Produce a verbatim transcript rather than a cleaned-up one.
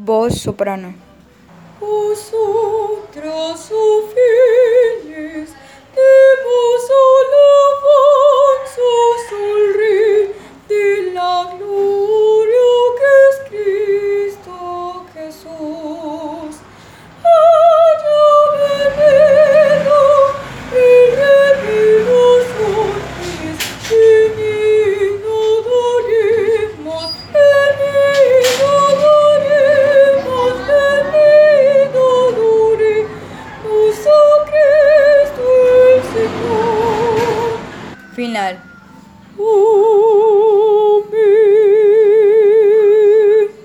Voz soprano. Vosotras, oh fieles, demos alabanzas al Rey.